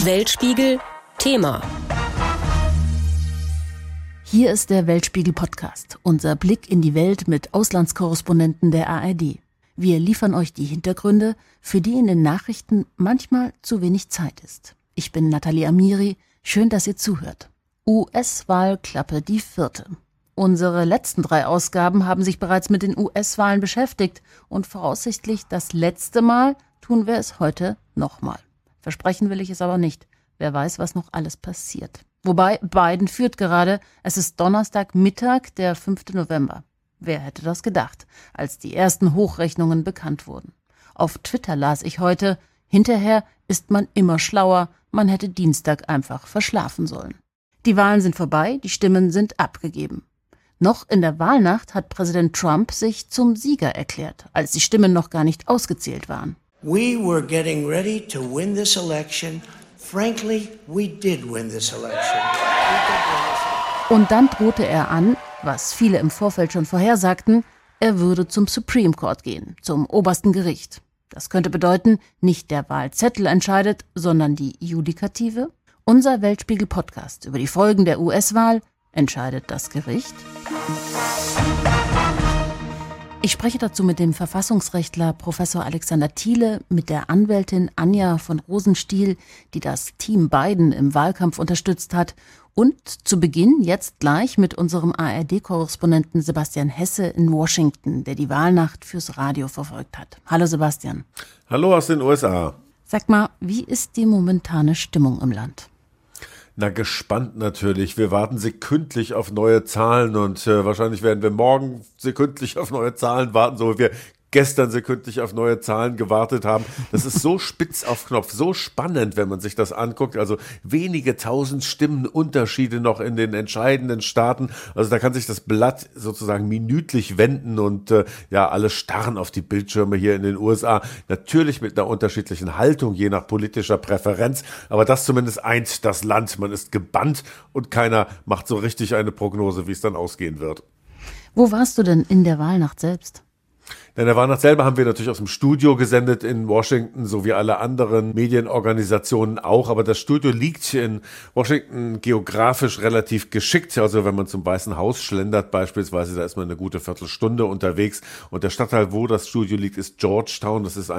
Weltspiegel Thema. Hier ist der Weltspiegel-Podcast, unser Blick in die Welt mit Auslandskorrespondenten der ARD. Wir liefern euch die Hintergründe, für die in den Nachrichten manchmal zu wenig Zeit ist. Ich bin Nathalie Amiri, schön, dass ihr zuhört. US-Wahlklappe die 4. Unsere letzten 3 Ausgaben haben sich bereits mit den US-Wahlen beschäftigt und voraussichtlich das letzte Mal tun wir es heute nochmal. Versprechen will ich es aber nicht. Wer weiß, was noch alles passiert. Wobei, Biden führt gerade. Es ist Donnerstagmittag, der 5. November. Wer hätte das gedacht, als die ersten Hochrechnungen bekannt wurden? Auf Twitter las ich heute, hinterher ist man immer schlauer, man hätte Dienstag einfach verschlafen sollen. Die Wahlen sind vorbei, die Stimmen sind abgegeben. Noch in der Wahlnacht hat Präsident Trump sich zum Sieger erklärt, als die Stimmen noch gar nicht ausgezählt waren. We were getting ready to win this election. Frankly, we did win this election. Und dann drohte er an, was viele im Vorfeld schon vorhersagten, er würde zum Supreme Court gehen, zum obersten Gericht. Das könnte bedeuten, nicht der Wahlzettel entscheidet, sondern die Judikative. Unser Weltspiegel-Podcast über die Folgen der US-Wahl. Entscheidet das Gericht? Ich spreche dazu mit dem Verfassungsrechtler Professor Alexander Thiele, mit der Anwältin Anja von Rosenstiel, die das Team Biden im Wahlkampf unterstützt hat, und zu Beginn jetzt gleich mit unserem ARD-Korrespondenten Sebastian Hesse in Washington, der die Wahlnacht fürs Radio verfolgt hat. Hallo Sebastian. Hallo aus den USA. Sag mal, wie ist die momentane Stimmung im Land? Na, gespannt natürlich. Wir warten sekündlich auf neue Zahlen und wahrscheinlich werden wir morgen sekündlich auf neue Zahlen warten, so wie wir gestern sekündlich auf neue Zahlen gewartet haben. Das ist so spitz auf Knopf, so spannend, wenn man sich das anguckt. Also wenige tausend Stimmen Unterschiede noch in den entscheidenden Staaten. Also da kann sich das Blatt sozusagen minütlich wenden und alle starren auf die Bildschirme hier in den USA. Natürlich mit einer unterschiedlichen Haltung, je nach politischer Präferenz. Aber das zumindest eint das Land. Man ist gebannt und keiner macht so richtig eine Prognose, wie es dann ausgehen wird. Wo warst du denn in der Wahlnacht selbst? In der Wahlnacht selber haben wir natürlich aus dem Studio gesendet in Washington, so wie alle anderen Medienorganisationen auch. Aber das Studio liegt in Washington geografisch relativ geschickt. Also wenn man zum Weißen Haus schlendert beispielsweise, da ist man eine gute Viertelstunde unterwegs. Und der Stadtteil, wo das Studio liegt, ist Georgetown. Das ist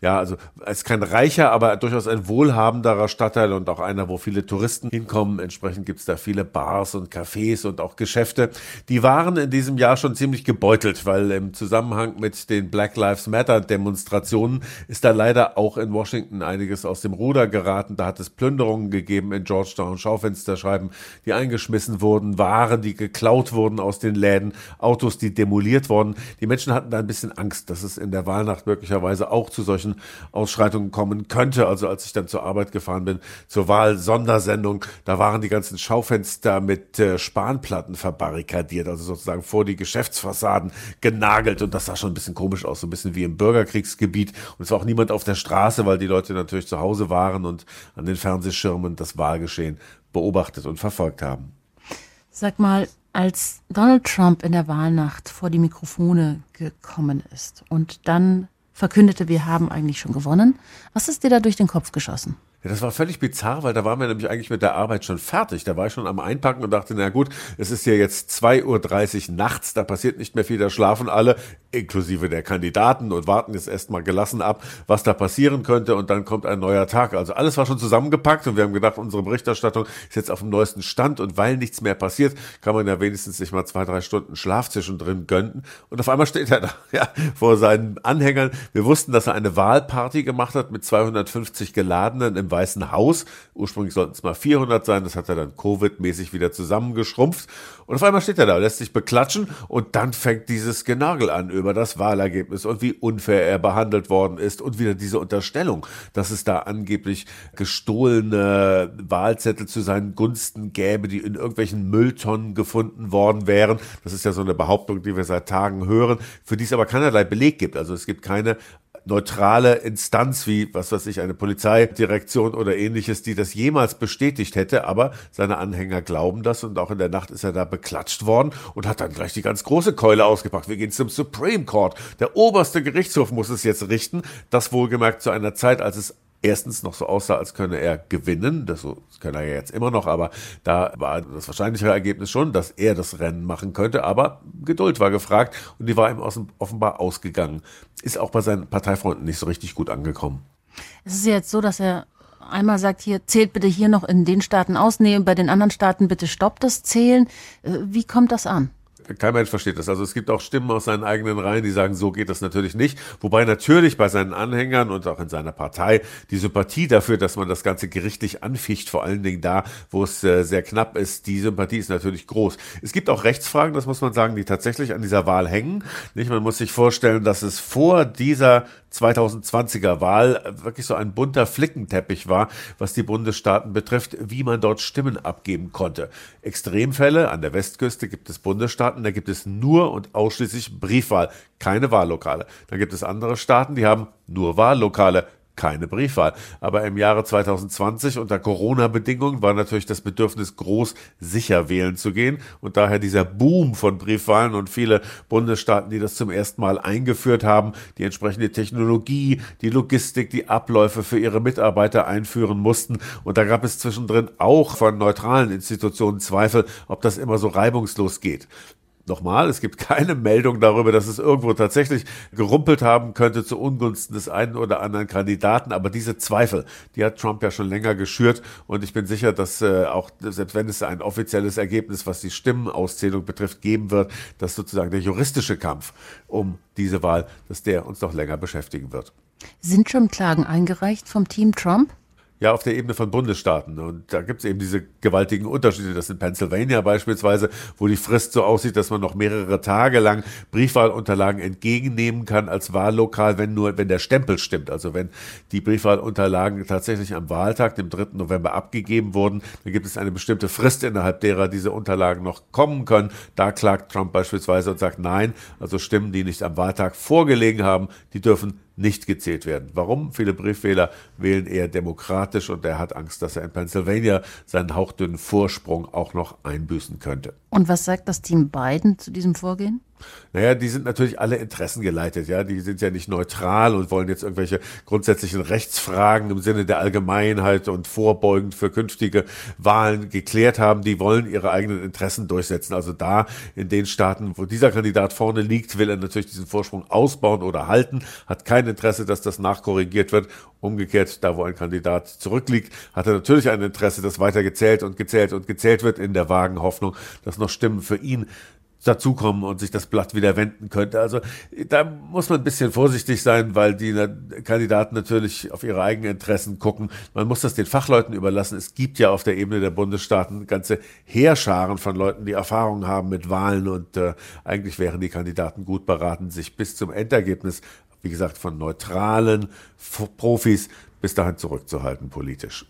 ist kein reicher, aber durchaus ein wohlhabenderer Stadtteil und auch einer, wo viele Touristen hinkommen. Entsprechend gibt es da viele Bars und Cafés und auch Geschäfte. Die waren in diesem Jahr schon ziemlich gebeutelt, weil im Zusammenhang mit den Black Lives Matter Demonstrationen ist da leider auch in Washington einiges aus dem Ruder geraten. Da hat es Plünderungen gegeben in Georgetown, Schaufensterscheiben, die eingeschmissen wurden, Waren, die geklaut wurden aus den Läden, Autos, die demoliert wurden. Die Menschen hatten da ein bisschen Angst, dass es in der Wahlnacht möglicherweise auch zu solchen Ausschreitungen kommen könnte. Also als ich dann zur Arbeit gefahren bin, zur Wahl-Sondersendung, da waren die ganzen Schaufenster mit Spanplatten verbarrikadiert, also sozusagen vor die Geschäftsfassaden genagelt, und das sah schon ein bisschen komisch aus, so ein bisschen wie im Bürgerkriegsgebiet. Und es war auch niemand auf der Straße, weil die Leute natürlich zu Hause waren und an den Fernsehschirmen das Wahlgeschehen beobachtet und verfolgt haben. Sag mal, als Donald Trump in der Wahlnacht vor die Mikrofone gekommen ist und dann verkündete, wir haben eigentlich schon gewonnen, was ist dir da durch den Kopf geschossen? Ja, das war völlig bizarr, weil da waren wir nämlich eigentlich mit der Arbeit schon fertig. Da war ich schon am Einpacken und dachte, na gut, es ist ja jetzt 2:30 Uhr nachts, da passiert nicht mehr viel, da schlafen alle, inklusive der Kandidaten, und warten jetzt erstmal gelassen ab, was da passieren könnte, und dann kommt ein neuer Tag. Also alles war schon zusammengepackt und wir haben gedacht, unsere Berichterstattung ist jetzt auf dem neuesten Stand, und weil nichts mehr passiert, kann man ja wenigstens sich mal 2-3 Stunden Schlaf zwischendrin gönnen. Und auf einmal steht er da, vor seinen Anhängern. Wir wussten, dass er eine Wahlparty gemacht hat mit 250 Geladenen im Weißen Haus. Ursprünglich sollten es mal 400 sein, das hat er dann Covid-mäßig wieder zusammengeschrumpft. Und auf einmal steht er da, lässt sich beklatschen, und dann fängt dieses Genörgel an über das Wahlergebnis und wie unfair er behandelt worden ist und wieder diese Unterstellung, dass es da angeblich gestohlene Wahlzettel zu seinen Gunsten gäbe, die in irgendwelchen Mülltonnen gefunden worden wären. Das ist ja so eine Behauptung, die wir seit Tagen hören, für die es aber keinerlei Beleg gibt. Also es gibt keine neutrale Instanz wie, was weiß ich, eine Polizeidirektion oder ähnliches, die das jemals bestätigt hätte, aber seine Anhänger glauben das, und auch in der Nacht ist er da beklatscht worden und hat dann gleich die ganz große Keule ausgepackt. Wir gehen zum Supreme Court. Der oberste Gerichtshof muss es jetzt richten, das wohlgemerkt zu einer Zeit, als es erstens noch so aussah, als könne er gewinnen. Das kann er ja jetzt immer noch, aber da war das wahrscheinlichere Ergebnis schon, dass er das Rennen machen könnte. Aber Geduld war gefragt und die war ihm offenbar ausgegangen. Ist auch bei seinen Parteifreunden nicht so richtig gut angekommen. Es ist ja jetzt so, dass er einmal sagt, hier zählt bitte hier noch in den Staaten aus, nee, bei den anderen Staaten bitte stoppt das Zählen. Wie kommt das an? Kein Mensch versteht das. Also es gibt auch Stimmen aus seinen eigenen Reihen, die sagen, so geht das natürlich nicht. Wobei natürlich bei seinen Anhängern und auch in seiner Partei die Sympathie dafür, dass man das Ganze gerichtlich anficht, vor allen Dingen da, wo es sehr knapp ist, die Sympathie ist natürlich groß. Es gibt auch Rechtsfragen, das muss man sagen, die tatsächlich an dieser Wahl hängen. Nicht? Man muss sich vorstellen, dass es vor dieser 2020er Wahl wirklich so ein bunter Flickenteppich war, was die Bundesstaaten betrifft, wie man dort Stimmen abgeben konnte. Extremfälle, an der Westküste gibt es Bundesstaaten, da gibt es nur und ausschließlich Briefwahl, keine Wahllokale. Dann gibt es andere Staaten, die haben nur Wahllokale, keine Briefwahl. Aber im Jahre 2020 unter Corona-Bedingungen war natürlich das Bedürfnis groß, sicher wählen zu gehen. Und daher dieser Boom von Briefwahlen und viele Bundesstaaten, die das zum ersten Mal eingeführt haben, die entsprechende Technologie, die Logistik, die Abläufe für ihre Mitarbeiter einführen mussten. Und da gab es zwischendrin auch von neutralen Institutionen Zweifel, ob das immer so reibungslos geht. Nochmal, es gibt keine Meldung darüber, dass es irgendwo tatsächlich gerumpelt haben könnte zu Ungunsten des einen oder anderen Kandidaten. Aber diese Zweifel, die hat Trump ja schon länger geschürt. Und ich bin sicher, dass auch, selbst wenn es ein offizielles Ergebnis, was die Stimmenauszählung betrifft, geben wird, dass sozusagen der juristische Kampf um diese Wahl, dass der uns noch länger beschäftigen wird. Sind schon Klagen eingereicht vom Team Trump? Ja, auf der Ebene von Bundesstaaten. Und da gibt es eben diese gewaltigen Unterschiede. Das in Pennsylvania beispielsweise, wo die Frist so aussieht, dass man noch mehrere Tage lang Briefwahlunterlagen entgegennehmen kann als Wahllokal, wenn der Stempel stimmt. Also wenn die Briefwahlunterlagen tatsächlich am Wahltag, dem 3. November, abgegeben wurden, dann gibt es eine bestimmte Frist, innerhalb derer diese Unterlagen noch kommen können. Da klagt Trump beispielsweise und sagt, nein, also Stimmen, die nicht am Wahltag vorgelegen haben, die dürfen nicht gezählt werden. Warum? Viele Briefwähler wählen eher demokratisch und er hat Angst, dass er in Pennsylvania seinen hauchdünnen Vorsprung auch noch einbüßen könnte. Und was sagt das Team Biden zu diesem Vorgehen? Naja, die sind natürlich alle interessengeleitet, ja. Die sind ja nicht neutral und wollen jetzt irgendwelche grundsätzlichen Rechtsfragen im Sinne der Allgemeinheit und vorbeugend für künftige Wahlen geklärt haben. Die wollen ihre eigenen Interessen durchsetzen. Also da in den Staaten, wo dieser Kandidat vorne liegt, will er natürlich diesen Vorsprung ausbauen oder halten, hat kein Interesse, dass das nachkorrigiert wird. Umgekehrt, da wo ein Kandidat zurückliegt, hat er natürlich ein Interesse, dass weiter gezählt und gezählt und gezählt wird, in der vagen Hoffnung, dass noch Stimmen für ihn dazukommen und sich das Blatt wieder wenden könnte. Also da muss man ein bisschen vorsichtig sein, weil die Kandidaten natürlich auf ihre eigenen Interessen gucken. Man muss das den Fachleuten überlassen. Es gibt ja auf der Ebene der Bundesstaaten ganze Heerscharen von Leuten, die Erfahrung haben mit Wahlen und eigentlich wären die Kandidaten gut beraten, sich bis zum Endergebnis, wie gesagt, von neutralen Profis bis dahin zurückzuhalten politisch.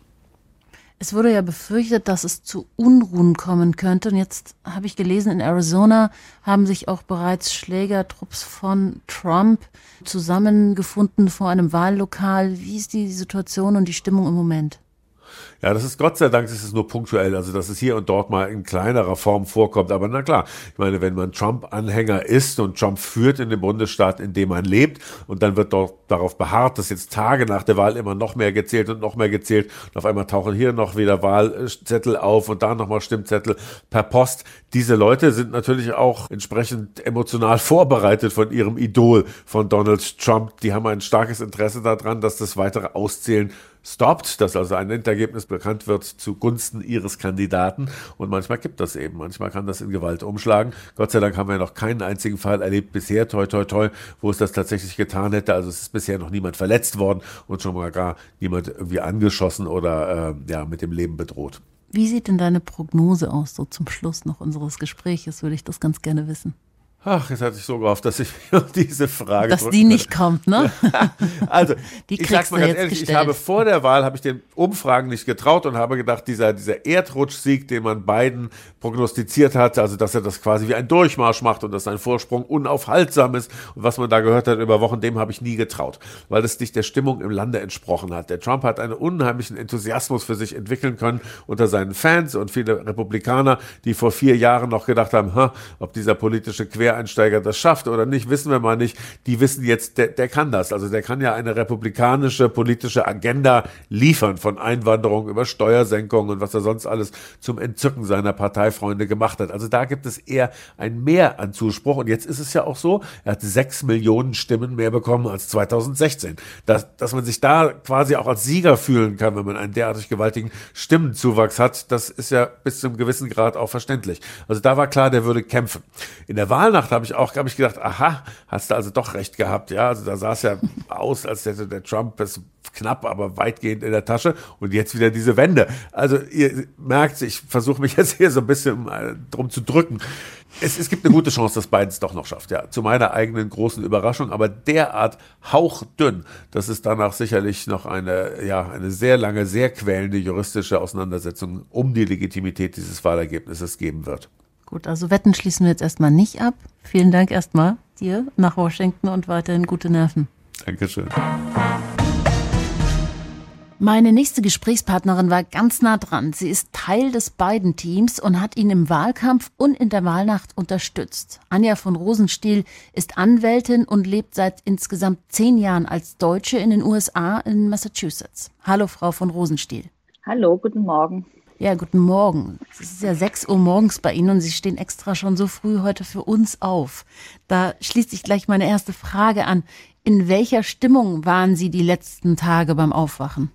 Es wurde ja befürchtet, dass es zu Unruhen kommen könnte. Und jetzt habe ich gelesen, in Arizona haben sich auch bereits Schlägertrupps von Trump zusammengefunden vor einem Wahllokal. Wie ist die Situation und die Stimmung im Moment? Ja, das ist Gott sei Dank, das ist nur punktuell, also dass es hier und dort mal in kleinerer Form vorkommt. Aber na klar, ich meine, wenn man Trump-Anhänger ist und Trump führt in dem Bundesstaat, in dem man lebt, und dann wird dort darauf beharrt, dass jetzt Tage nach der Wahl immer noch mehr gezählt und noch mehr gezählt und auf einmal tauchen hier noch wieder Wahlzettel auf und da nochmal Stimmzettel per Post. Diese Leute sind natürlich auch entsprechend emotional vorbereitet von ihrem Idol, von Donald Trump. Die haben ein starkes Interesse daran, dass das weitere Auszählen stoppt, dass also ein Endergebnis bekannt wird zugunsten ihres Kandidaten. Und manchmal gibt das eben. Manchmal kann das in Gewalt umschlagen. Gott sei Dank haben wir noch keinen einzigen Fall erlebt bisher, toi, toi, toi, wo es das tatsächlich getan hätte. Also es ist bisher noch niemand verletzt worden und schon mal gar niemand irgendwie angeschossen oder mit dem Leben bedroht. Wie sieht denn deine Prognose aus, so zum Schluss noch unseres Gespräches? Würde ich das ganz gerne wissen. Ach, jetzt hatte ich so gehofft, dass ich mir diese Frage... Dass die nicht kommt, ne? Also, die ich sag's mal ganz ehrlich, gestellt. ich habe vor der Wahl, den Umfragen nicht getraut und habe gedacht, dieser Erdrutschsieg, den man Biden prognostiziert hat, also dass er das quasi wie ein Durchmarsch macht und dass sein Vorsprung unaufhaltsam ist und was man da gehört hat über Wochen, dem habe ich nie getraut, weil das nicht der Stimmung im Lande entsprochen hat. Der Trump hat einen unheimlichen Enthusiasmus für sich entwickeln können unter seinen Fans und viele Republikaner, die vor 4 Jahren noch gedacht haben, ob dieser politische Quereinsteiger Quereinsteiger das schafft oder nicht, wissen wir mal nicht. Die wissen jetzt, der kann das. Also der kann ja eine republikanische politische Agenda liefern, von Einwanderung über Steuersenkung und was er sonst alles zum Entzücken seiner Parteifreunde gemacht hat. Also da gibt es eher ein Mehr an Zuspruch. Und jetzt ist es ja auch so, er hat 6 Millionen Stimmen mehr bekommen als 2016. Dass man sich da quasi auch als Sieger fühlen kann, wenn man einen derartig gewaltigen Stimmenzuwachs hat, das ist ja bis zu einem gewissen Grad auch verständlich. Also da war klar, der würde kämpfen. In der Wahlnacht habe ich gedacht, aha, hast du also doch recht gehabt. Ja, also da sah es ja aus, als hätte der Trump es knapp, aber weitgehend in der Tasche. Und jetzt wieder diese Wende. Also ihr merkt, ich versuche mich jetzt hier so ein bisschen drum zu drücken. Es gibt eine gute Chance, dass Biden es doch noch schafft, ja. Zu meiner eigenen großen Überraschung, aber derart hauchdünn, dass es danach sicherlich noch eine sehr lange, sehr quälende juristische Auseinandersetzung um die Legitimität dieses Wahlergebnisses geben wird. Gut, also Wetten schließen wir jetzt erstmal nicht ab. Vielen Dank erstmal dir nach Washington und weiterhin gute Nerven. Dankeschön. Meine nächste Gesprächspartnerin war ganz nah dran. Sie ist Teil des Biden-Teams und hat ihn im Wahlkampf und in der Wahlnacht unterstützt. Anja von Rosenstiel ist Anwältin und lebt seit insgesamt 10 Jahren als Deutsche in den USA in Massachusetts. Hallo, Frau von Rosenstiel. Hallo, guten Morgen. Ja, guten Morgen. Es ist ja 6 Uhr morgens bei Ihnen und Sie stehen extra schon so früh heute für uns auf. Da schließt sich gleich meine erste Frage an. In welcher Stimmung waren Sie die letzten Tage beim Aufwachen?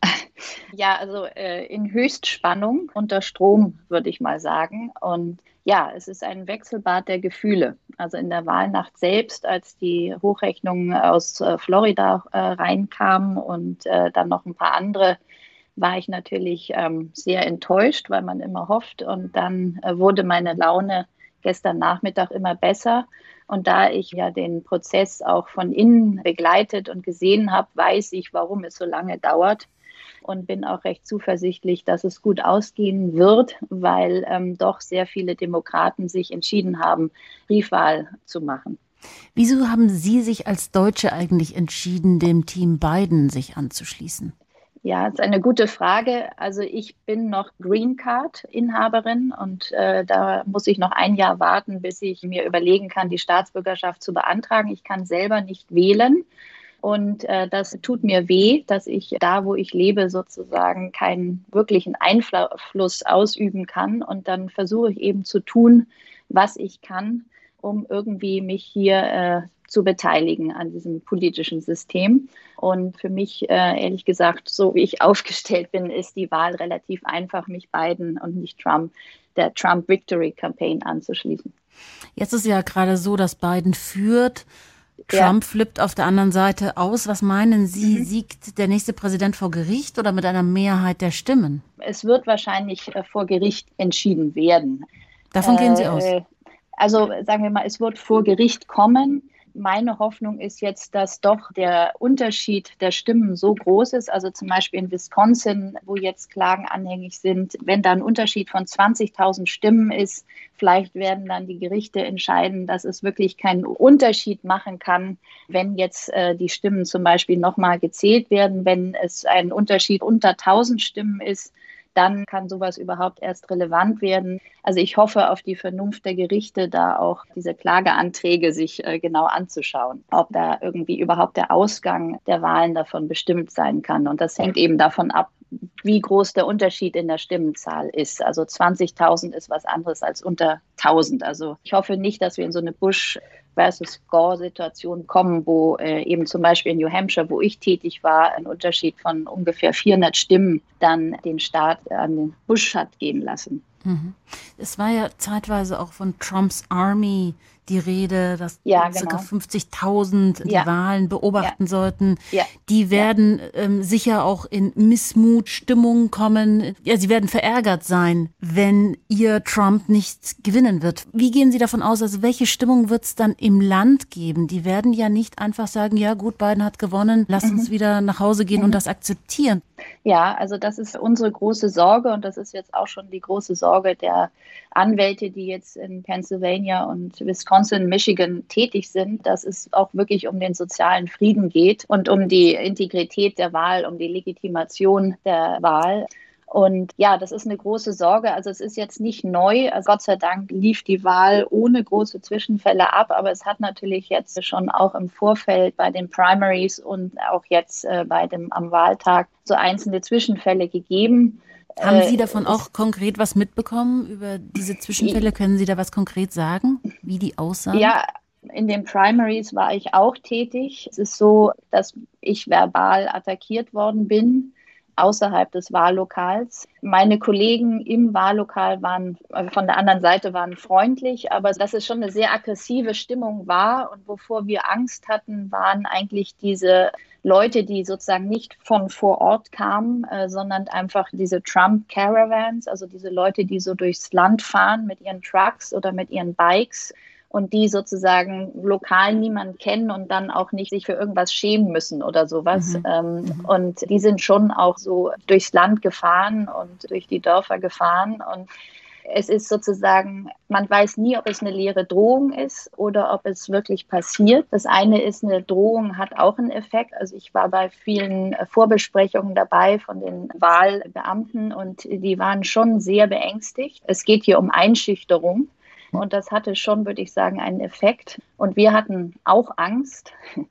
Ja, also in Höchstspannung, unter Strom, würde ich mal sagen. Und ja, es ist ein Wechselbad der Gefühle. Also in der Wahlnacht selbst, als die Hochrechnungen aus Florida reinkamen und dann noch ein paar andere, war ich natürlich sehr enttäuscht, weil man immer hofft. Und dann wurde meine Laune gestern Nachmittag immer besser. Und da ich ja den Prozess auch von innen begleitet und gesehen habe, weiß ich, warum es so lange dauert. Und bin auch recht zuversichtlich, dass es gut ausgehen wird, weil doch sehr viele Demokraten sich entschieden haben, Briefwahl zu machen. Wieso haben Sie sich als Deutsche eigentlich entschieden, dem Team Biden sich anzuschließen? Ja, das ist eine gute Frage. Also ich bin noch Green Card-Inhaberin und da muss ich noch ein Jahr warten, bis ich mir überlegen kann, die Staatsbürgerschaft zu beantragen. Ich kann selber nicht wählen. Und das tut mir weh, dass ich da, wo ich lebe, sozusagen keinen wirklichen Einfluss ausüben kann. Und dann versuche ich eben zu tun, was ich kann, um irgendwie mich hier zu beteiligen an diesem politischen System. Und für mich, ehrlich gesagt, so wie ich aufgestellt bin, ist die Wahl relativ einfach, mich Biden und nicht Trump, der Trump Victory Campaign anzuschließen. Jetzt ist ja gerade so, dass Biden führt. Trump flippt auf der anderen Seite aus. Was meinen Sie, siegt der nächste Präsident vor Gericht oder mit einer Mehrheit der Stimmen? Es wird wahrscheinlich vor Gericht entschieden werden. Davon gehen Sie aus? Also sagen wir mal, es wird vor Gericht kommen. Meine Hoffnung ist jetzt, dass doch der Unterschied der Stimmen so groß ist. Also zum Beispiel in Wisconsin, wo jetzt Klagen anhängig sind, wenn da ein Unterschied von 20.000 Stimmen ist, vielleicht werden dann die Gerichte entscheiden, dass es wirklich keinen Unterschied machen kann, wenn jetzt die Stimmen zum Beispiel nochmal gezählt werden. Wenn es ein Unterschied unter 1.000 Stimmen ist, dann kann sowas überhaupt erst relevant werden. Also ich hoffe auf die Vernunft der Gerichte, da auch diese Klageanträge sich genau anzuschauen, ob da irgendwie überhaupt der Ausgang der Wahlen davon bestimmt sein kann. Und das hängt eben davon ab, wie groß der Unterschied in der Stimmenzahl ist. Also 20.000 ist was anderes als unter 1.000. Also ich hoffe nicht, dass wir in so eine Bush versus Gore-Situation kommen, wo eben zum Beispiel in New Hampshire, wo ich tätig war, ein Unterschied von ungefähr 400 Stimmen dann den Staat an den Bush hat gehen lassen. Es war ja zeitweise auch von Trumps Army die Rede, dass ca. 50.000 die Wahlen beobachten sollten. Ja. Die werden sicher auch in Missmutstimmung kommen. Ja, sie werden verärgert sein, wenn ihr Trump nicht gewinnen wird. Wie gehen Sie davon aus, also welche Stimmung wird es dann im Land geben? Die werden ja nicht einfach sagen, ja gut, Biden hat gewonnen, lasst uns wieder nach Hause gehen und das akzeptieren. Ja, also das ist unsere große Sorge und das ist jetzt auch schon die große Sorge der Anwälte, die jetzt in Pennsylvania und Wisconsin, Michigan tätig sind, dass es auch wirklich um den sozialen Frieden geht und um die Integrität der Wahl, um die Legitimation der Wahl. Und ja, das ist eine große Sorge. Also es ist jetzt nicht neu. Also Gott sei Dank lief die Wahl ohne große Zwischenfälle ab. Aber es hat natürlich jetzt schon auch im Vorfeld bei den Primaries und auch jetzt am Wahltag so einzelne Zwischenfälle gegeben. Haben Sie davon auch konkret was mitbekommen über diese Zwischenfälle? Können Sie da was konkret sagen, wie die aussahen? Ja, in den Primaries war ich auch tätig. Es ist so, dass ich verbal attackiert worden bin außerhalb des Wahllokals. Meine Kollegen im Wahllokal von der anderen Seite waren freundlich, aber dass es schon eine sehr aggressive Stimmung war und wovor wir Angst hatten, waren eigentlich diese Leute, die sozusagen nicht von vor Ort kamen, sondern einfach diese Trump-Caravans, also diese Leute, die so durchs Land fahren mit ihren Trucks oder mit ihren Bikes und die sozusagen lokal niemanden kennen und dann auch nicht sich für irgendwas schämen müssen oder sowas. Und die sind schon auch so durchs Land gefahren und durch die Dörfer gefahren. Und es ist sozusagen, man weiß nie, ob es eine leere Drohung ist oder ob es wirklich passiert. Das eine ist, eine Drohung hat auch einen Effekt. Also ich war bei vielen Vorbesprechungen dabei von den Wahlbeamten und die waren schon sehr beängstigt. Es geht hier um Einschüchterung. Und das hatte schon, würde ich sagen, einen Effekt. Und wir hatten auch Angst.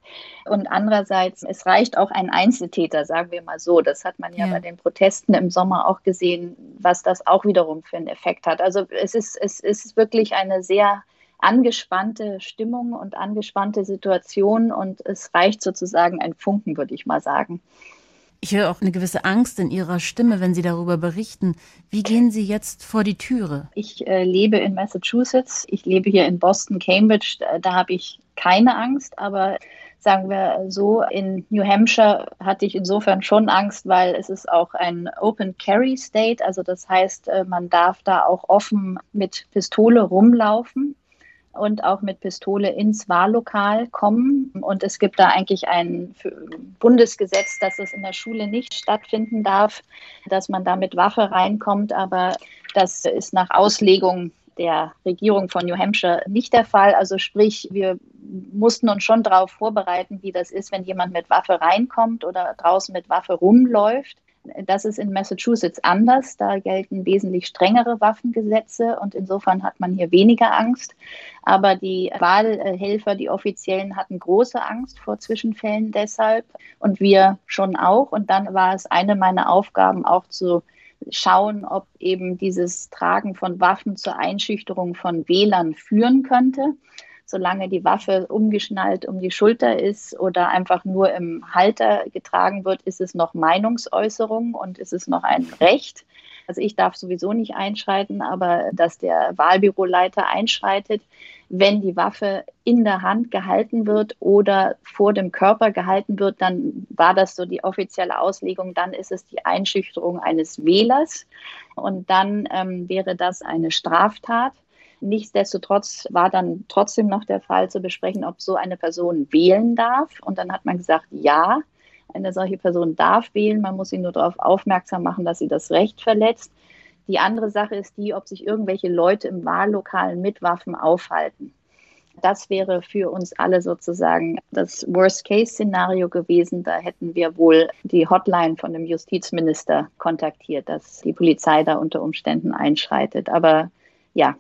Und andererseits, es reicht auch ein Einzeltäter, sagen wir mal so. Das hat man ja bei den Protesten im Sommer auch gesehen, was das auch wiederum für einen Effekt hat. Also es ist wirklich eine sehr angespannte Stimmung und angespannte Situation. Und es reicht sozusagen ein Funken, würde ich mal sagen. Ich höre auch eine gewisse Angst in Ihrer Stimme, wenn Sie darüber berichten. Wie gehen Sie jetzt vor die Türe? Ich lebe in Massachusetts. Ich lebe hier in Boston, Cambridge. Da habe ich keine Angst. Aber sagen wir so, in New Hampshire hatte ich insofern schon Angst, weil es ist auch ein Open Carry State. Also das heißt, man darf da auch offen mit Pistole rumlaufen und auch mit Pistole ins Wahllokal kommen. Und es gibt da eigentlich ein Bundesgesetz, dass es in der Schule nicht stattfinden darf, dass man da mit Waffe reinkommt. Aber das ist nach Auslegung der Regierung von New Hampshire nicht der Fall. Also sprich, wir mussten uns schon darauf vorbereiten, wie das ist, wenn jemand mit Waffe reinkommt oder draußen mit Waffe rumläuft. Das ist in Massachusetts anders. Da gelten wesentlich strengere Waffengesetze und insofern hat man hier weniger Angst. Aber die Wahlhelfer, die Offiziellen, hatten große Angst vor Zwischenfällen deshalb und wir schon auch. Und dann war es eine meiner Aufgaben auch zu schauen, ob eben dieses Tragen von Waffen zur Einschüchterung von Wählern führen könnte. Solange die Waffe umgeschnallt um die Schulter ist oder einfach nur im Halter getragen wird, ist es noch Meinungsäußerung und ist es noch ein Recht. Also ich darf sowieso nicht einschreiten, aber dass der Wahlbüroleiter einschreitet, wenn die Waffe in der Hand gehalten wird oder vor dem Körper gehalten wird, dann war das so die offizielle Auslegung, dann ist es die Einschüchterung eines Wählers und dann wäre das eine Straftat. Nichtsdestotrotz war dann trotzdem noch der Fall zu besprechen, ob so eine Person wählen darf. Und dann hat man gesagt, ja, eine solche Person darf wählen. Man muss sie nur darauf aufmerksam machen, dass sie das Recht verletzt. Die andere Sache ist die, ob sich irgendwelche Leute im Wahllokal mit Waffen aufhalten. Das wäre für uns alle sozusagen das Worst-Case-Szenario gewesen. Da hätten wir wohl die Hotline von dem Justizminister kontaktiert, dass die Polizei da unter Umständen einschreitet. Aber ja,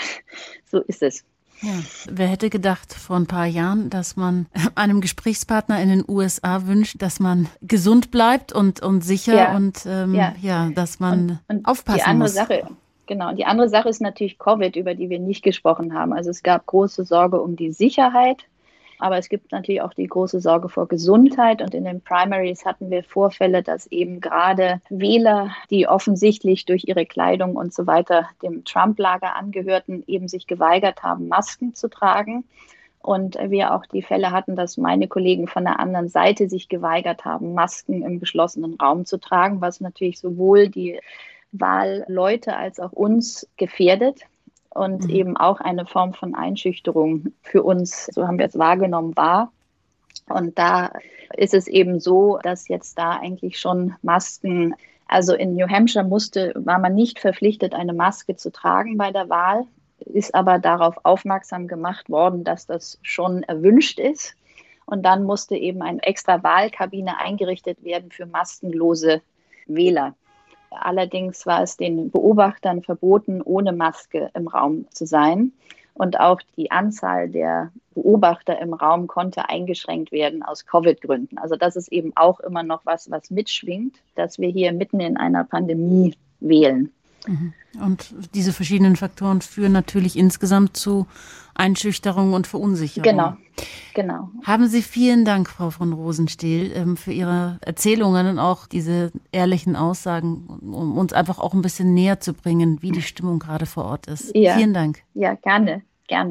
so ist es. Ja. Wer hätte gedacht vor ein paar Jahren, dass man einem Gesprächspartner in den USA wünscht, dass man gesund bleibt und sicher und dass man und aufpassen die andere muss. Sache, genau. Und die andere Sache ist natürlich Covid, über die wir nicht gesprochen haben. Also es gab große Sorge um die Sicherheit. Aber es gibt natürlich auch die große Sorge vor Gesundheit. Und in den Primaries hatten wir Vorfälle, dass eben gerade Wähler, die offensichtlich durch ihre Kleidung und so weiter dem Trump-Lager angehörten, eben sich geweigert haben, Masken zu tragen. Und wir auch die Fälle hatten, dass meine Kollegen von der anderen Seite sich geweigert haben, Masken im geschlossenen Raum zu tragen, was natürlich sowohl die Wahlleute als auch uns gefährdet. Und eben auch eine Form von Einschüchterung für uns, so haben wir es wahrgenommen, war. Und da ist es eben so, dass jetzt da eigentlich schon Masken, also in New Hampshire war man nicht verpflichtet, eine Maske zu tragen bei der Wahl, ist aber darauf aufmerksam gemacht worden, dass das schon erwünscht ist. Und dann musste eben eine extra Wahlkabine eingerichtet werden für maskenlose Wähler. Allerdings war es den Beobachtern verboten, ohne Maske im Raum zu sein. Und auch die Anzahl der Beobachter im Raum konnte eingeschränkt werden aus Covid-Gründen. Also das ist eben auch immer noch was mitschwingt, dass wir hier mitten in einer Pandemie wählen. Und diese verschiedenen Faktoren führen natürlich insgesamt zu Einschüchterung und Verunsicherung. Genau. Haben Sie vielen Dank, Frau von Rosenstiel, für Ihre Erzählungen und auch diese ehrlichen Aussagen, um uns einfach auch ein bisschen näher zu bringen, wie die Stimmung gerade vor Ort ist. Ja. Vielen Dank. Ja, gerne.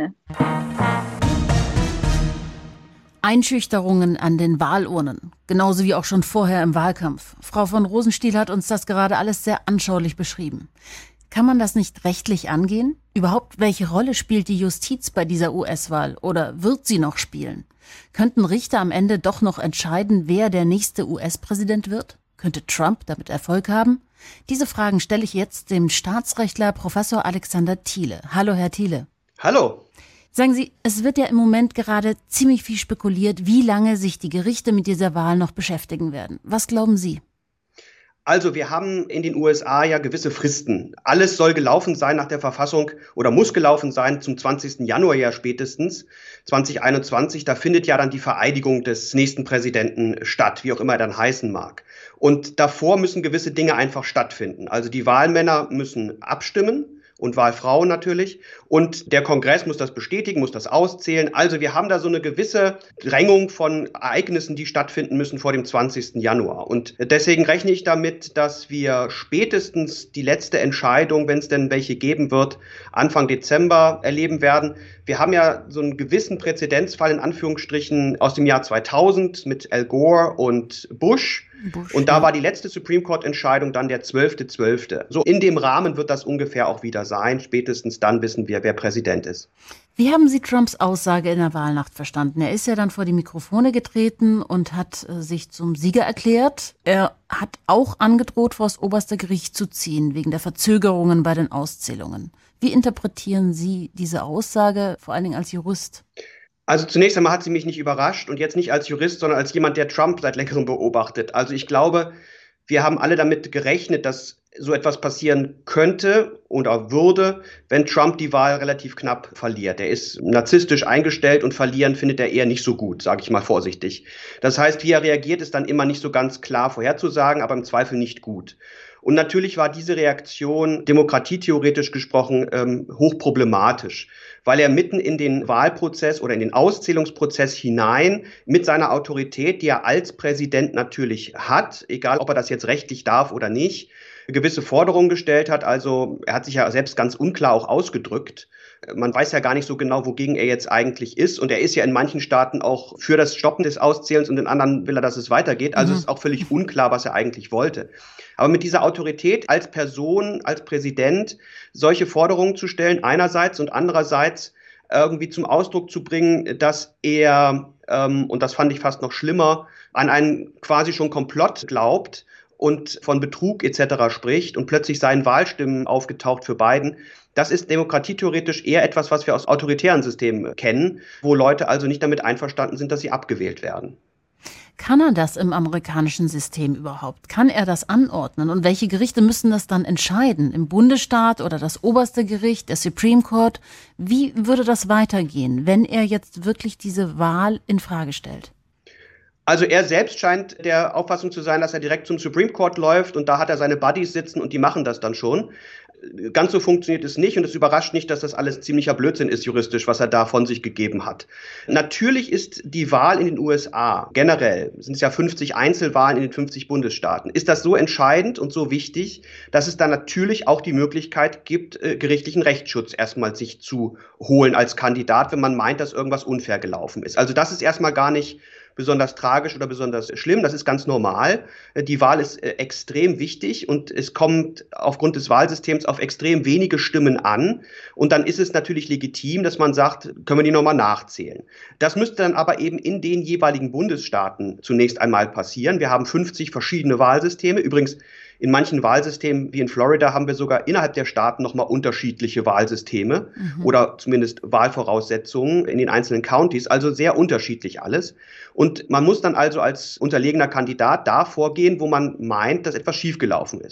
Einschüchterungen an den Wahlurnen, genauso wie auch schon vorher im Wahlkampf. Frau von Rosenstiel hat uns das gerade alles sehr anschaulich beschrieben. Kann man das nicht rechtlich angehen? Überhaupt, welche Rolle spielt die Justiz bei dieser US-Wahl oder wird sie noch spielen? Könnten Richter am Ende doch noch entscheiden, wer der nächste US-Präsident wird? Könnte Trump damit Erfolg haben? Diese Fragen stelle ich jetzt dem Staatsrechtler Professor Alexander Thiele. Hallo, Herr Thiele. Hallo. Sagen Sie, es wird ja im Moment gerade ziemlich viel spekuliert, wie lange sich die Gerichte mit dieser Wahl noch beschäftigen werden. Was glauben Sie? Also wir haben in den USA ja gewisse Fristen. Alles soll gelaufen sein nach der Verfassung oder muss gelaufen sein zum 20. Januar ja spätestens 2021. Da findet ja dann die Vereidigung des nächsten Präsidenten statt, wie auch immer er dann heißen mag. Und davor müssen gewisse Dinge einfach stattfinden. Also die Wahlmänner müssen abstimmen. Und Wahlfrauen natürlich. Und der Kongress muss das bestätigen, muss das auszählen. Also wir haben da so eine gewisse Drängung von Ereignissen, die stattfinden müssen vor dem 20. Januar. Und deswegen rechne ich damit, dass wir spätestens die letzte Entscheidung, wenn es denn welche geben wird, Anfang Dezember erleben werden. Wir haben ja so einen gewissen Präzedenzfall in Anführungsstrichen aus dem Jahr 2000 mit Al Gore und Bush. Und da war die letzte Supreme Court Entscheidung dann der 12.12. So in dem Rahmen wird das ungefähr auch wieder sein. Spätestens dann wissen wir, wer Präsident ist. Wie haben Sie Trumps Aussage in der Wahlnacht verstanden? Er ist ja dann vor die Mikrofone getreten und hat sich zum Sieger erklärt. Er hat auch angedroht, vor das oberste Gericht zu ziehen, wegen der Verzögerungen bei den Auszählungen. Wie interpretieren Sie diese Aussage, vor allen Dingen als Jurist? Also zunächst einmal hat sie mich nicht überrascht und jetzt nicht als Jurist, sondern als jemand, der Trump seit längerem beobachtet. Also ich glaube, wir haben alle damit gerechnet, dass so etwas passieren könnte oder würde, wenn Trump die Wahl relativ knapp verliert. Er ist narzisstisch eingestellt und verlieren findet er eher nicht so gut, sage ich mal vorsichtig. Das heißt, wie er reagiert, ist dann immer nicht so ganz klar vorherzusagen, aber im Zweifel nicht gut. Und natürlich war diese Reaktion demokratietheoretisch gesprochen hochproblematisch, weil er mitten in den Wahlprozess oder in den Auszählungsprozess hinein mit seiner Autorität, die er als Präsident natürlich hat, egal ob er das jetzt rechtlich darf oder nicht, gewisse Forderungen gestellt hat. Also er hat sich ja selbst ganz unklar auch ausgedrückt. Man weiß ja gar nicht so genau, wogegen er jetzt eigentlich ist. Und er ist ja in manchen Staaten auch für das Stoppen des Auszählens und in anderen will er, dass es weitergeht. Also es ist auch völlig unklar, was er eigentlich wollte. Aber mit dieser Autorität als Person, als Präsident, solche Forderungen zu stellen einerseits und andererseits irgendwie zum Ausdruck zu bringen, dass er, und das fand ich fast noch schlimmer, an einen quasi schon Komplott glaubt und von Betrug etc. spricht und plötzlich seien Wahlstimmen aufgetaucht für Biden. Das ist demokratietheoretisch eher etwas, was wir aus autoritären Systemen kennen, wo Leute also nicht damit einverstanden sind, dass sie abgewählt werden. Kann er das im amerikanischen System überhaupt? Kann er das anordnen? Und welche Gerichte müssen das dann entscheiden? Im Bundesstaat oder das oberste Gericht, der Supreme Court? Wie würde das weitergehen, wenn er jetzt wirklich diese Wahl in Frage stellt? Also er selbst scheint der Auffassung zu sein, dass er direkt zum Supreme Court läuft und da hat er seine Buddies sitzen und die machen das dann schon. Ganz so funktioniert es nicht und es überrascht nicht, dass das alles ziemlicher Blödsinn ist juristisch, was er da von sich gegeben hat. Natürlich ist die Wahl in den USA, generell sind es ja 50 Einzelwahlen in den 50 Bundesstaaten, ist das so entscheidend und so wichtig, dass es da natürlich auch die Möglichkeit gibt, gerichtlichen Rechtsschutz erstmal sich zu holen als Kandidat, wenn man meint, dass irgendwas unfair gelaufen ist. Also das ist erstmal gar nicht besonders tragisch oder besonders schlimm. Das ist ganz normal. Die Wahl ist extrem wichtig und es kommt aufgrund des Wahlsystems auf extrem wenige Stimmen an. Und dann ist es natürlich legitim, dass man sagt, können wir die nochmal nachzählen. Das müsste dann aber eben in den jeweiligen Bundesstaaten zunächst einmal passieren. Wir haben 50 verschiedene Wahlsysteme. Übrigens, in manchen Wahlsystemen, wie in Florida, haben wir sogar innerhalb der Staaten nochmal unterschiedliche Wahlsysteme oder zumindest Wahlvoraussetzungen in den einzelnen Countys, also sehr unterschiedlich alles. Und man muss dann also als unterlegener Kandidat da vorgehen, wo man meint, dass etwas schiefgelaufen ist.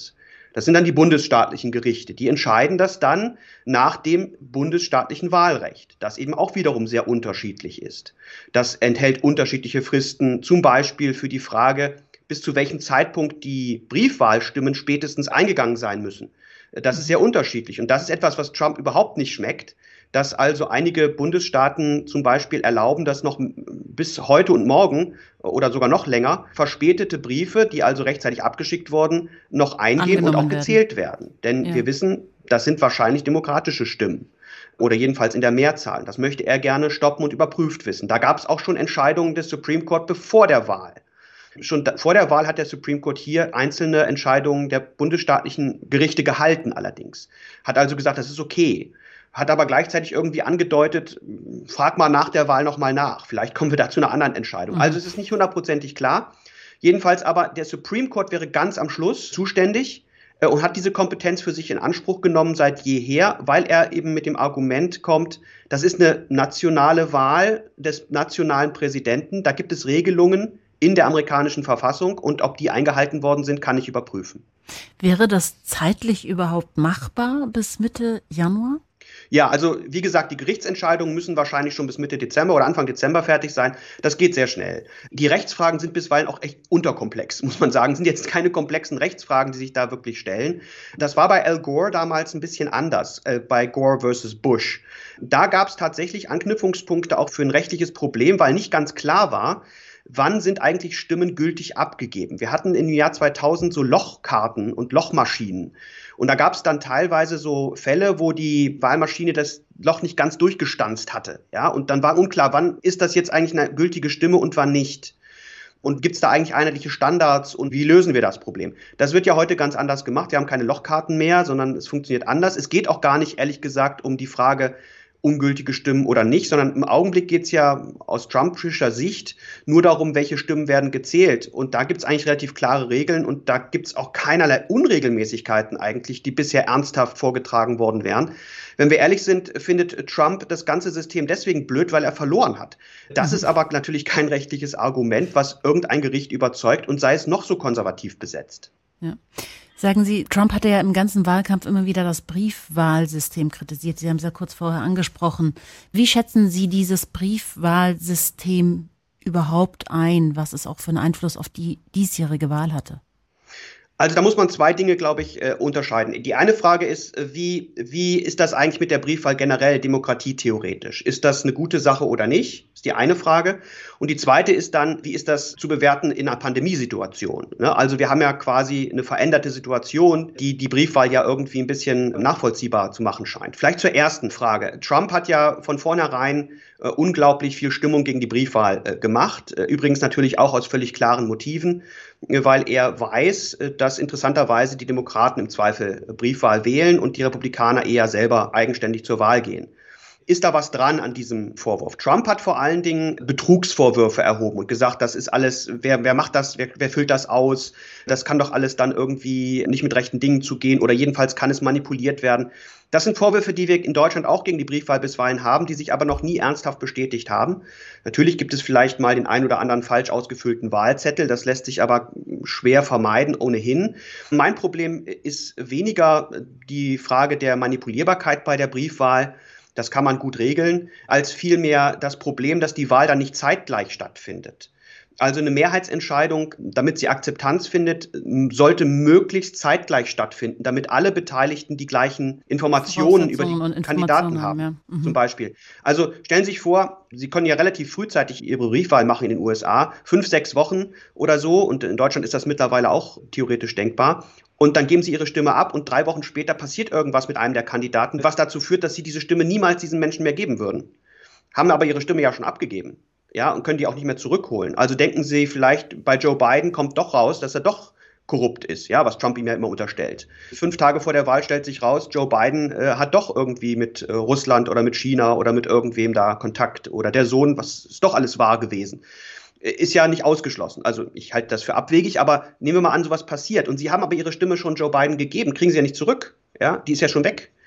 Das sind dann die bundesstaatlichen Gerichte. Die entscheiden das dann nach dem bundesstaatlichen Wahlrecht, das eben auch wiederum sehr unterschiedlich ist. Das enthält unterschiedliche Fristen, zum Beispiel für die Frage, bis zu welchem Zeitpunkt die Briefwahlstimmen spätestens eingegangen sein müssen. Das ist sehr unterschiedlich. Und das ist etwas, was Trump überhaupt nicht schmeckt, dass also einige Bundesstaaten zum Beispiel erlauben, dass noch bis heute und morgen oder sogar noch länger verspätete Briefe, die also rechtzeitig abgeschickt wurden, noch eingehen und auch gezählt werden. Denn wir wissen, das sind wahrscheinlich demokratische Stimmen oder jedenfalls in der Mehrzahl. Das möchte er gerne stoppen und überprüft wissen. Da gab es auch schon Entscheidungen des Supreme Court bevor der Wahl. Schon vor der Wahl hat der Supreme Court hier einzelne Entscheidungen der bundesstaatlichen Gerichte gehalten allerdings. Hat also gesagt, das ist okay. Hat aber gleichzeitig irgendwie angedeutet, frag mal nach der Wahl nochmal nach. Vielleicht kommen wir da zu einer anderen Entscheidung. Also es ist nicht hundertprozentig klar. Jedenfalls aber der Supreme Court wäre ganz am Schluss zuständig und hat diese Kompetenz für sich in Anspruch genommen seit jeher, weil er eben mit dem Argument kommt, das ist eine nationale Wahl des nationalen Präsidenten. Da gibt es Regelungen in der amerikanischen Verfassung und ob die eingehalten worden sind, kann ich überprüfen. Wäre das zeitlich überhaupt machbar bis Mitte Januar? Ja, also wie gesagt, die Gerichtsentscheidungen müssen wahrscheinlich schon bis Mitte Dezember oder Anfang Dezember fertig sein. Das geht sehr schnell. Die Rechtsfragen sind bisweilen auch echt unterkomplex, muss man sagen. Es sind jetzt keine komplexen Rechtsfragen, die sich da wirklich stellen. Das war bei Al Gore damals ein bisschen anders, bei Gore versus Bush. Da gab es tatsächlich Anknüpfungspunkte auch für ein rechtliches Problem, weil nicht ganz klar war, wann sind eigentlich Stimmen gültig abgegeben. Wir hatten im Jahr 2000 so Lochkarten und Lochmaschinen. Und da gab es dann teilweise so Fälle, wo die Wahlmaschine das Loch nicht ganz durchgestanzt hatte. Ja? Und dann war unklar, wann ist das jetzt eigentlich eine gültige Stimme und wann nicht. Und gibt es da eigentlich einheitliche Standards und wie lösen wir das Problem? Das wird ja heute ganz anders gemacht. Wir haben keine Lochkarten mehr, sondern es funktioniert anders. Es geht auch gar nicht, ehrlich gesagt, um die Frage, ungültige Stimmen oder nicht, sondern im Augenblick geht es ja aus trumpischer Sicht nur darum, welche Stimmen werden gezählt. Und da gibt es eigentlich relativ klare Regeln und da gibt es auch keinerlei Unregelmäßigkeiten eigentlich, die bisher ernsthaft vorgetragen worden wären. Wenn wir ehrlich sind, findet Trump das ganze System deswegen blöd, weil er verloren hat. Das ist aber natürlich kein rechtliches Argument, was irgendein Gericht überzeugt und sei es noch so konservativ besetzt. Ja. Sagen Sie, Trump hatte ja im ganzen Wahlkampf immer wieder das Briefwahlsystem kritisiert. Sie haben es ja kurz vorher angesprochen. Wie schätzen Sie dieses Briefwahlsystem überhaupt ein, was es auch für einen Einfluss auf die diesjährige Wahl hatte? Also da muss man zwei Dinge, glaube ich, unterscheiden. Die eine Frage ist, wie ist das eigentlich mit der Briefwahl generell demokratietheoretisch? Ist das eine gute Sache oder nicht? Ist die eine Frage. Und die zweite ist dann, wie ist das zu bewerten in einer Pandemiesituation? Also wir haben ja quasi eine veränderte Situation, die die Briefwahl ja irgendwie ein bisschen nachvollziehbar zu machen scheint. Vielleicht zur ersten Frage. Trump hat ja von vornherein unglaublich viel Stimmung gegen die Briefwahl gemacht. Übrigens natürlich auch aus völlig klaren Motiven, weil er weiß, dass interessanterweise die Demokraten im Zweifel Briefwahl wählen und die Republikaner eher selber eigenständig zur Wahl gehen. Ist da was dran an diesem Vorwurf? Trump hat vor allen Dingen Betrugsvorwürfe erhoben und gesagt, das ist alles, wer macht das, wer füllt das aus? Das kann doch alles dann irgendwie nicht mit rechten Dingen zugehen oder jedenfalls kann es manipuliert werden. Das sind Vorwürfe, die wir in Deutschland auch gegen die Briefwahl bisweilen haben, die sich aber noch nie ernsthaft bestätigt haben. Natürlich gibt es vielleicht mal den ein oder anderen falsch ausgefüllten Wahlzettel, das lässt sich aber schwer vermeiden ohnehin. Mein Problem ist weniger die Frage der Manipulierbarkeit bei der Briefwahl, das kann man gut regeln, als vielmehr das Problem, dass die Wahl dann nicht zeitgleich stattfindet. Also eine Mehrheitsentscheidung, damit sie Akzeptanz findet, sollte möglichst zeitgleich stattfinden, damit alle Beteiligten die gleichen Informationen über die Kandidaten haben, ja. Zum Beispiel. Also stellen Sie sich vor, Sie können ja relativ frühzeitig Ihre Briefwahl machen in den USA, 5, 6 Wochen oder so, und in Deutschland ist das mittlerweile auch theoretisch denkbar. Und dann geben Sie Ihre Stimme ab und 3 Wochen später passiert irgendwas mit einem der Kandidaten, was dazu führt, dass Sie diese Stimme niemals diesen Menschen mehr geben würden. Haben aber Ihre Stimme ja schon abgegeben. Ja, und können die auch nicht mehr zurückholen. Also denken Sie vielleicht, bei Joe Biden kommt doch raus, dass er doch korrupt ist, ja, was Trump ihm ja immer unterstellt. 5 Tage vor der Wahl stellt sich raus, Joe Biden hat doch irgendwie mit Russland oder mit China oder mit irgendwem da Kontakt oder der Sohn, was ist doch alles wahr gewesen. Ist ja nicht ausgeschlossen. Also ich halte das für abwegig, aber nehmen wir mal an, sowas passiert. Und Sie haben aber Ihre Stimme schon Joe Biden gegeben, kriegen Sie ja nicht zurück. Ja, die ist ja schon weg.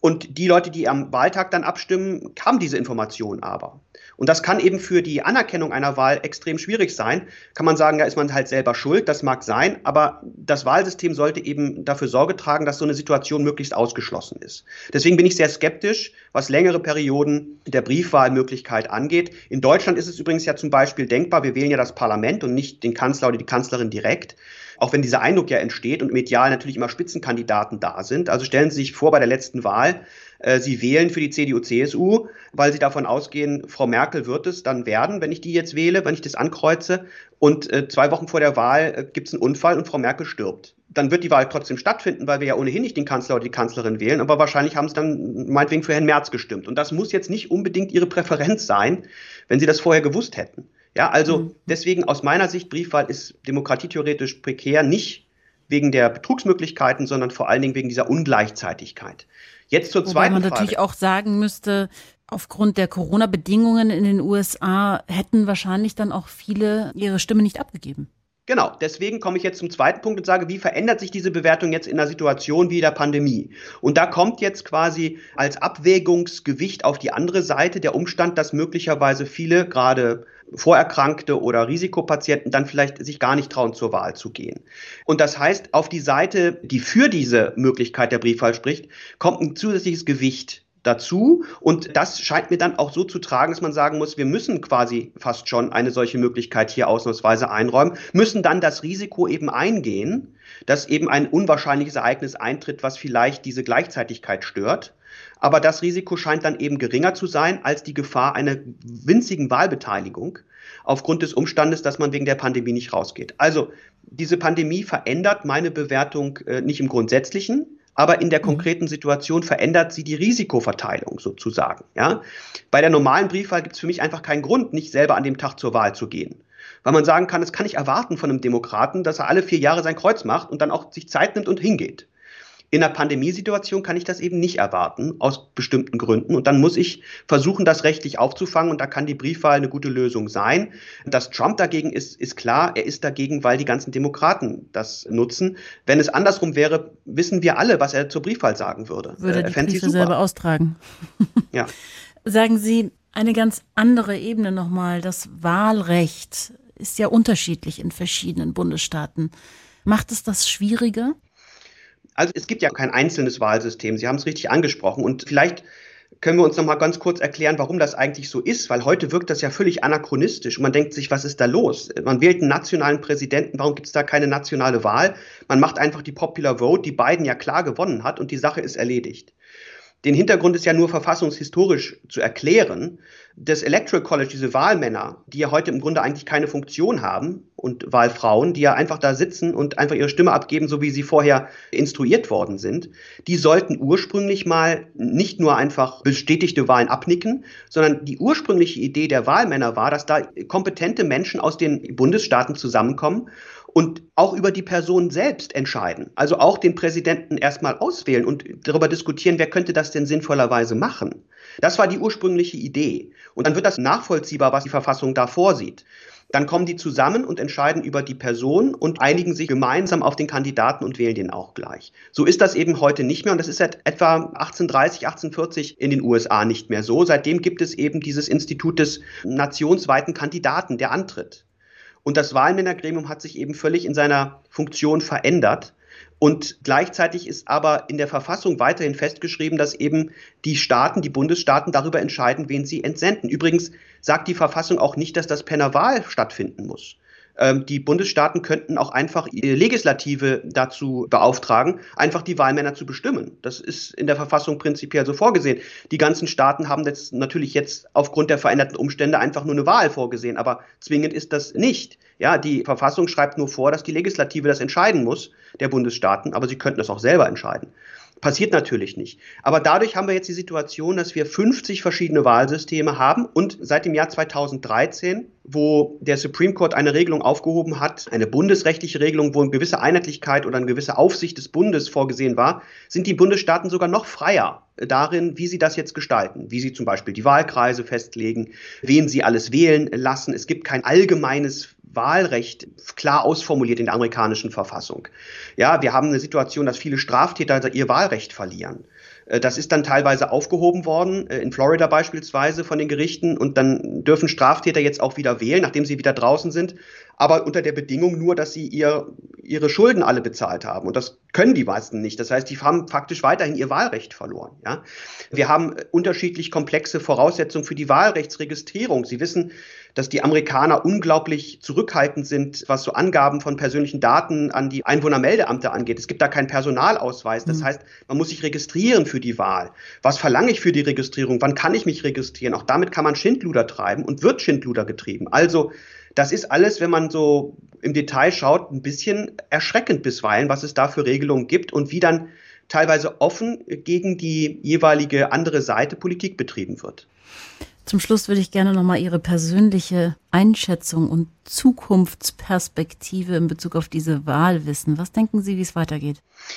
Und die Leute, die am Wahltag dann abstimmen, haben diese Information aber. Und das kann eben für die Anerkennung einer Wahl extrem schwierig sein. Kann man sagen, da ist man halt selber schuld, das mag sein, aber das Wahlsystem sollte eben dafür Sorge tragen, dass so eine Situation möglichst ausgeschlossen ist. Deswegen bin ich sehr skeptisch, was längere Perioden der Briefwahlmöglichkeit angeht. In Deutschland ist es übrigens ja zum Beispiel denkbar, wir wählen ja das Parlament und nicht den Kanzler oder die Kanzlerin direkt. Auch wenn dieser Eindruck ja entsteht und medial natürlich immer Spitzenkandidaten da sind. Also stellen Sie sich vor, bei der letzten Wahl, Sie wählen für die CDU-CSU, weil Sie davon ausgehen, Frau Merkel wird es dann werden, wenn ich die jetzt wähle, wenn ich das ankreuze. Und 2 Wochen vor der Wahl gibt es einen Unfall und Frau Merkel stirbt. Dann wird die Wahl trotzdem stattfinden, weil wir ja ohnehin nicht den Kanzler oder die Kanzlerin wählen. Aber wahrscheinlich haben Sie dann meinetwegen für Herrn Merz gestimmt. Und das muss jetzt nicht unbedingt Ihre Präferenz sein, wenn Sie das vorher gewusst hätten. Ja, also deswegen aus meiner Sicht, Briefwahl ist demokratietheoretisch prekär, nicht wegen der Betrugsmöglichkeiten, sondern vor allen Dingen wegen dieser Ungleichzeitigkeit. Jetzt zur zweiten Frage. Wobei man natürlich auch sagen müsste, aufgrund der Corona-Bedingungen in den USA hätten wahrscheinlich dann auch viele ihre Stimme nicht abgegeben. Genau, deswegen komme ich jetzt zum zweiten Punkt und sage, wie verändert sich diese Bewertung jetzt in einer Situation wie der Pandemie? Und da kommt jetzt quasi als Abwägungsgewicht auf die andere Seite der Umstand, dass möglicherweise viele, gerade Vorerkrankte oder Risikopatienten, dann vielleicht sich gar nicht trauen, zur Wahl zu gehen. Und das heißt, auf die Seite, die für diese Möglichkeit der Briefwahl spricht, kommt ein zusätzliches Gewicht dazu. Und das scheint mir dann auch so zu tragen, dass man sagen muss, wir müssen quasi fast schon eine solche Möglichkeit hier ausnahmsweise einräumen, müssen dann das Risiko eben eingehen, dass eben ein unwahrscheinliches Ereignis eintritt, was vielleicht diese Gleichzeitigkeit stört. Aber das Risiko scheint dann eben geringer zu sein als die Gefahr einer winzigen Wahlbeteiligung aufgrund des Umstandes, dass man wegen der Pandemie nicht rausgeht. Also diese Pandemie verändert meine Bewertung nicht im Grundsätzlichen, aber in der konkreten Situation verändert sie die Risikoverteilung sozusagen. Ja? Bei der normalen Briefwahl gibt es für mich einfach keinen Grund, nicht selber an dem Tag zur Wahl zu gehen. Weil man sagen kann, das kann ich erwarten von einem Demokraten, dass er alle 4 Jahre sein Kreuz macht und dann auch sich Zeit nimmt und hingeht. In einer Pandemiesituation kann ich das eben nicht erwarten, aus bestimmten Gründen. Und dann muss ich versuchen, das rechtlich aufzufangen. Und da kann die Briefwahl eine gute Lösung sein. Dass Trump dagegen ist klar. Er ist dagegen, weil die ganzen Demokraten das nutzen. Wenn es andersrum wäre, wissen wir alle, was er zur Briefwahl sagen würde. Würde die Briefe selber austragen. Ja. Sagen Sie, eine ganz andere Ebene nochmal. Das Wahlrecht ist ja unterschiedlich in verschiedenen Bundesstaaten. Macht es das schwieriger? Also es gibt ja kein einzelnes Wahlsystem. Sie haben es richtig angesprochen. Und vielleicht können wir uns noch mal ganz kurz erklären, warum das eigentlich so ist. Weil heute wirkt das ja völlig anachronistisch. Und man denkt sich, was ist da los? Man wählt einen nationalen Präsidenten. Warum gibt es da keine nationale Wahl? Man macht einfach die Popular Vote, die Biden ja klar gewonnen hat. Und die Sache ist erledigt. Den Hintergrund ist ja nur verfassungshistorisch zu erklären. Das Electoral College, diese Wahlmänner, die ja heute im Grunde eigentlich keine Funktion haben, und Wahlfrauen, die ja einfach da sitzen und einfach ihre Stimme abgeben, so wie sie vorher instruiert worden sind, die sollten ursprünglich mal nicht nur einfach bestätigte Wahlen abnicken, sondern die ursprüngliche Idee der Wahlmänner war, dass da kompetente Menschen aus den Bundesstaaten zusammenkommen und auch über die Person selbst entscheiden. Also auch den Präsidenten erstmal auswählen und darüber diskutieren, wer könnte das denn sinnvollerweise machen. Das war die ursprüngliche Idee. Und dann wird das nachvollziehbar, was die Verfassung da vorsieht. Dann kommen die zusammen und entscheiden über die Person und einigen sich gemeinsam auf den Kandidaten und wählen den auch gleich. So ist das eben heute nicht mehr und das ist seit etwa 1830, 1840 in den USA nicht mehr so. Seitdem gibt es eben dieses Institut des nationsweiten Kandidaten, der antritt. Und das Wahlmännergremium hat sich eben völlig in seiner Funktion verändert. Und gleichzeitig ist aber in der Verfassung weiterhin festgeschrieben, dass eben die Staaten, die Bundesstaaten darüber entscheiden, wen sie entsenden. Übrigens sagt die Verfassung auch nicht, dass das per einer Wahl stattfinden muss. Die Bundesstaaten könnten auch einfach ihre Legislative dazu beauftragen, einfach die Wahlmänner zu bestimmen. Das ist in der Verfassung prinzipiell so vorgesehen. Die ganzen Staaten haben jetzt natürlich jetzt aufgrund der veränderten Umstände einfach nur eine Wahl vorgesehen, aber zwingend ist das nicht. Ja, die Verfassung schreibt nur vor, dass die Legislative das entscheiden muss, der Bundesstaaten, aber sie könnten das auch selber entscheiden. Passiert natürlich nicht. Aber dadurch haben wir jetzt die Situation, dass wir 50 verschiedene Wahlsysteme haben und seit dem Jahr 2013, wo der Supreme Court eine Regelung aufgehoben hat, eine bundesrechtliche Regelung, wo eine gewisse Einheitlichkeit oder eine gewisse Aufsicht des Bundes vorgesehen war, sind die Bundesstaaten sogar noch freier darin, wie sie das jetzt gestalten, wie sie zum Beispiel die Wahlkreise festlegen, wen sie alles wählen lassen. Es gibt kein allgemeines Wahlrecht klar ausformuliert in der amerikanischen Verfassung. Ja, wir haben eine Situation, dass viele Straftäter ihr Wahlrecht verlieren. Das ist dann teilweise aufgehoben worden, in Florida beispielsweise von den Gerichten. Und dann dürfen Straftäter jetzt auch wieder wählen, nachdem sie wieder draußen sind. Aber unter der Bedingung nur, dass sie ihre Schulden alle bezahlt haben. Und das können die meisten nicht. Das heißt, die haben faktisch weiterhin ihr Wahlrecht verloren. Ja? Wir haben unterschiedlich komplexe Voraussetzungen für die Wahlrechtsregistrierung. Sie wissen, dass die Amerikaner unglaublich zurückhaltend sind, was so Angaben von persönlichen Daten an die Einwohnermeldeämter angeht. Es gibt da keinen Personalausweis. Das heißt, man muss sich registrieren für die Wahl. Was verlange ich für die Registrierung? Wann kann ich mich registrieren? Auch damit kann man Schindluder treiben und wird Schindluder getrieben. Also das ist alles, wenn man so im Detail schaut, ein bisschen erschreckend bisweilen, was es da für Regelungen gibt und wie dann teilweise offen gegen die jeweilige andere Seite Politik betrieben wird. Zum Schluss würde ich gerne nochmal Ihre persönliche Einschätzung und Zukunftsperspektive in Bezug auf diese Wahl wissen. Was denken Sie, wie es weitergeht?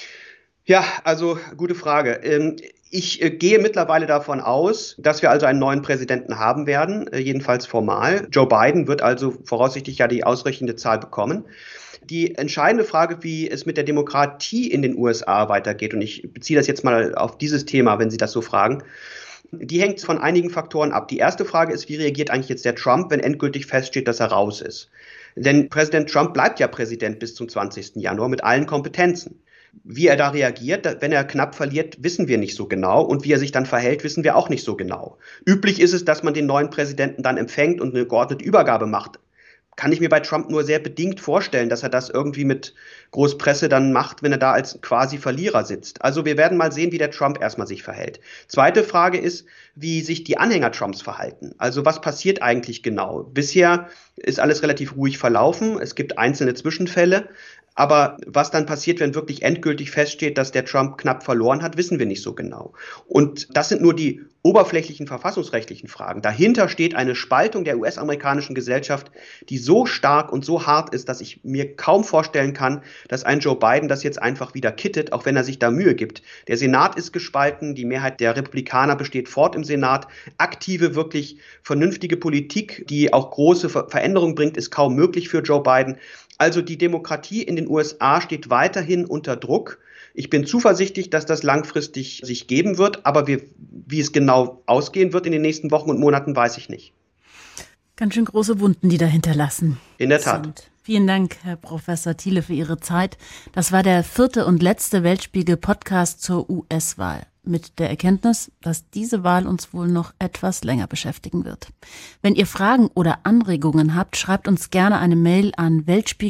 Ja, also gute Frage. Ich gehe mittlerweile davon aus, dass wir also einen neuen Präsidenten haben werden, jedenfalls formal. Joe Biden wird also voraussichtlich ja die ausreichende Zahl bekommen. Die entscheidende Frage, wie es mit der Demokratie in den USA weitergeht, und ich beziehe das jetzt mal auf dieses Thema, wenn Sie das so fragen, die hängt von einigen Faktoren ab. Die erste Frage ist, wie reagiert eigentlich jetzt der Trump, wenn endgültig feststeht, dass er raus ist? Denn Präsident Trump bleibt ja Präsident bis zum 20. Januar mit allen Kompetenzen. Wie er da reagiert, wenn er knapp verliert, wissen wir nicht so genau. Und wie er sich dann verhält, wissen wir auch nicht so genau. Üblich ist es, dass man den neuen Präsidenten dann empfängt und eine geordnete Übergabe macht. Kann ich mir bei Trump nur sehr bedingt vorstellen, dass er das irgendwie mit Großpresse dann macht, wenn er da als quasi Verlierer sitzt. Also wir werden mal sehen, wie der Trump erstmal sich verhält. Zweite Frage ist, wie sich die Anhänger Trumps verhalten. Also was passiert eigentlich genau? Bisher ist alles relativ ruhig verlaufen. Es gibt einzelne Zwischenfälle. Aber was dann passiert, wenn wirklich endgültig feststeht, dass der Trump knapp verloren hat, wissen wir nicht so genau. Und das sind nur die oberflächlichen verfassungsrechtlichen Fragen. Dahinter steht eine Spaltung der US-amerikanischen Gesellschaft, die so stark und so hart ist, dass ich mir kaum vorstellen kann, dass ein Joe Biden das jetzt einfach wieder kittet, auch wenn er sich da Mühe gibt. Der Senat ist gespalten, die Mehrheit der Republikaner besteht fort im Senat. Aktive, wirklich vernünftige Politik, die auch große Veränderungen bringt, ist kaum möglich für Joe Biden. Also die Demokratie in den USA steht weiterhin unter Druck. Ich bin zuversichtlich, dass das langfristig sich geben wird, aber wie es genau ausgehen wird in den nächsten Wochen und Monaten, weiß ich nicht. Ganz schön große Wunden, die da hinterlassen. In der Tat. Vielen Dank, Herr Professor Thiele, für Ihre Zeit. Das war der 4. und letzte Weltspiegel-Podcast zur US-Wahl. Mit der Erkenntnis, dass diese Wahl uns wohl noch etwas länger beschäftigen wird. Wenn ihr Fragen oder Anregungen habt, schreibt uns gerne eine Mail an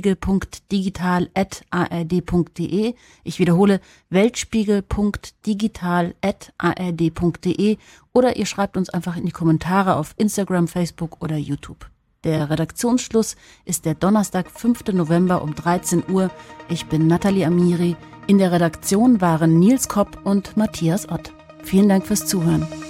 weltspiegel.digital@ard.de. Ich wiederhole, weltspiegel.digital@ard.de oder ihr schreibt uns einfach in die Kommentare auf Instagram, Facebook oder YouTube. Der Redaktionsschluss ist der Donnerstag, 5. November um 13 Uhr. Ich bin Nathalie Amiri. In der Redaktion waren Nils Kopp und Matthias Ott. Vielen Dank fürs Zuhören.